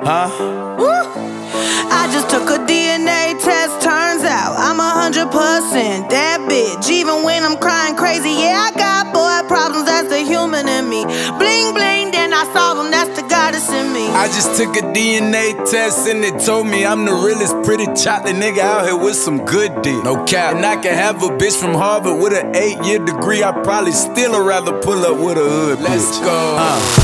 Huh? Woo. I just took a DNA test, turns out I'm 100% that bitch. Even when I'm crying crazy, yeah, I got boy problems, that's the human in me. Bling bling, then I solve them, that's the goddess in me. I just took a DNA test and it told me I'm the realest pretty chocolate nigga out here with some good D. No cap. And I can have a bitch from Harvard with an 8-year degree. I'd probably still rather pull up with a hood bitch. Let's go.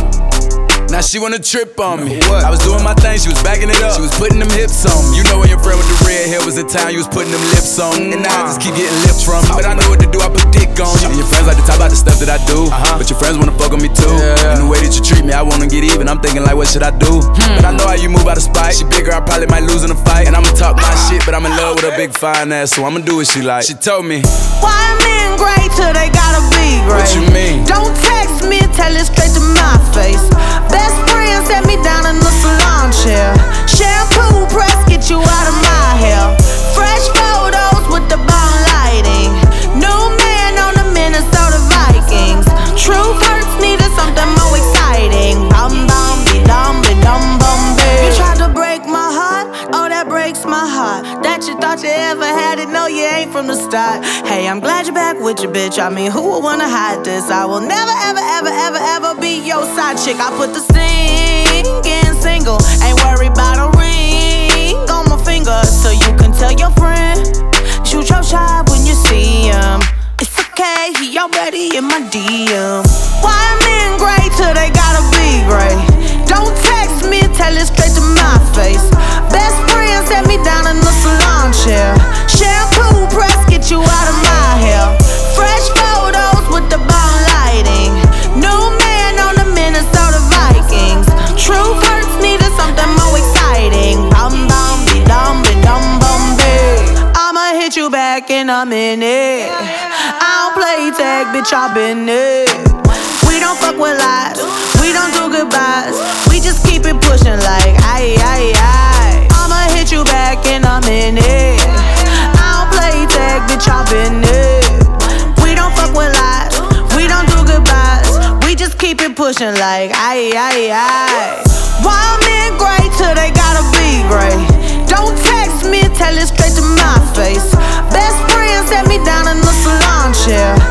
Now she wanna trip on me. What? I was doing my thing, she was backing it up. She was putting them hips on me. You know when your friend with the red hair was in town, you was putting them lips on. And now I just keep getting lips from me. But I know what to do, I put dick on you. And your friends like to talk about the stuff that I do. But your friends wanna fuck on me too. And the way that you treat me, I wanna get even. I'm thinking like, what should I do? But I know how you move out of spite. She bigger, I probably might lose in a fight. And I'ma talk my shit, but I'm in love with a big fine ass, so I'ma do what she like. She told me, why men great till they gotta be great? what you mean? Don't text me, tell it straight to my face. Best friend set me down in the salon chair. Shampoo press, get you out of my hair. Fresh photos with the bomb lighting. New man on the Minnesota Vikings. True hurts needed something more exciting. Bum bum be dum bum be. You tried to break my heart, oh that breaks my heart. That you thought you ever had it, no you ain't from the start. Hey, I'm glad you're back with your bitch. I mean, who would wanna hide this? I will never ever ever ever ever be your side chick. I put the singing single, ain't worried about a ring on my finger, so you can tell your friend, shoot your shot when you see him. It's okay, he already in my DM. Why men great till they gotta be great? Don't text me, tell it straight to my face. Best friend set me down in the salon chair. Shampoo press, get you out of my hair. Fresh photos with the bomb lighting. New man on the Minnesota Vikings. True hurts needed something more exciting. Bum bum be dum bum be. I'ma hit you back in a minute. I don't play tag, bitch, I been it. We don't fuck with lies, we don't do goodbyes. We just keep it pushing like aye, aye, aye. I'ma hit you back in a minute. I don't play tag, bitch, I been it. We don't fuck with lies, we don't do goodbyes. We just keep it pushing like aye, aye, aye. Why men great till they gotta be great? Don't text me, tell it straight to my face. Best friend set me down in the salon chair.